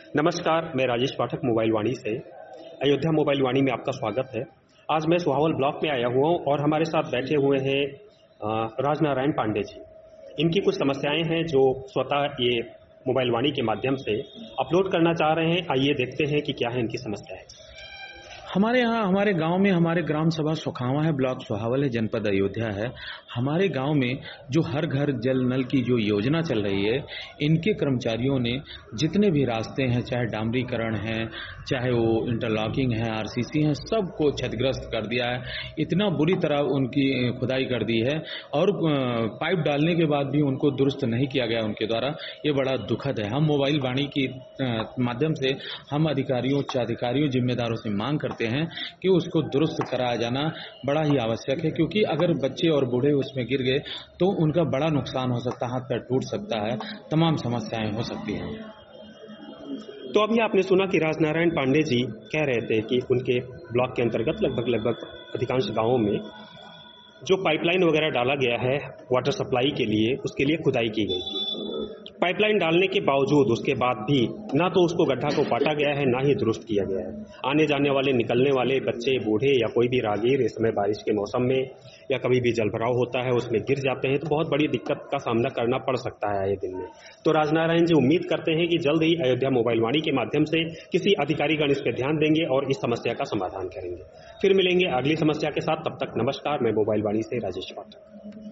नमस्कार, मैं राजेश पाठक मोबाइल वाणी से। अयोध्या मोबाइल वाणी में आपका स्वागत है। आज मैं सुहावल ब्लॉक में आया हुआ हूँ और हमारे साथ बैठे हुए हैं राजनारायण पांडे जी। इनकी कुछ समस्याएं हैं जो स्वतः ये मोबाइल वाणी के माध्यम से अपलोड करना चाह रहे हैं। आइए देखते हैं कि क्या है इनकी समस्याएं। हमारे यहाँ हमारे गांव में हमारे ग्राम सभा सुखावा है, ब्लॉक सुहावल है, जनपद अयोध्या है। हमारे गांव में जो हर घर जल नल की जो योजना चल रही है, इनके कर्मचारियों ने जितने भी रास्ते हैं, चाहे डामरीकरण है, चाहे वो इंटरलॉकिंग है, आरसीसी है, सबको क्षतिग्रस्त कर दिया है। इतना बुरी तरह उनकी खुदाई कर दी है और पाइप डालने के बाद भी उनको दुरुस्त नहीं किया गया उनके द्वारा। ये बड़ा दुखद है। हम मोबाइल वाणी के माध्यम से हम अधिकारियों, उच्चाधिकारियों, जिम्मेदारों से मांग करते हैं कि उसको दुरुस्त कराया जाना बड़ा ही आवश्यक है, क्योंकि अगर बच्चे और बूढ़े उसमें गिर गए तो उनका बड़ा नुकसान हो सकता है, हाथ पैर टूट सकता है, तमाम समस्याएं हो सकती हैं। तो अभी आपने सुना कि राजनारायण पांडे जी कह रहे थे कि उनके ब्लॉक के अंतर्गत लगभग अधिकांश गांवों में जो पाइपलाइन वगैरह डाला गया है वाटर सप्लाई के लिए, उसके लिए खुदाई की गई। पाइपलाइन डालने के बावजूद उसके बाद भी ना तो उसको गड्ढा को पाटा गया है, ना ही दुरुस्त किया गया है। आने जाने वाले, निकलने वाले बच्चे, बूढ़े या कोई भी राहगीर इस समय बारिश के मौसम में या कभी भी जलभराव होता है उसमें गिर जाते हैं तो बहुत बड़ी दिक्कत का सामना करना पड़ सकता है आए दिन में। तो राजनारायण जी उम्मीद करते हैं कि जल्द ही अयोध्या मोबाइल वाणी के माध्यम से किसी अधिकारीगण इस पर ध्यान देंगे और इस समस्या का समाधान करेंगे। फिर मिलेंगे अगली समस्या के साथ। तब तक नमस्कार। मैं मोबाइल वाणी से राजेश पाठक।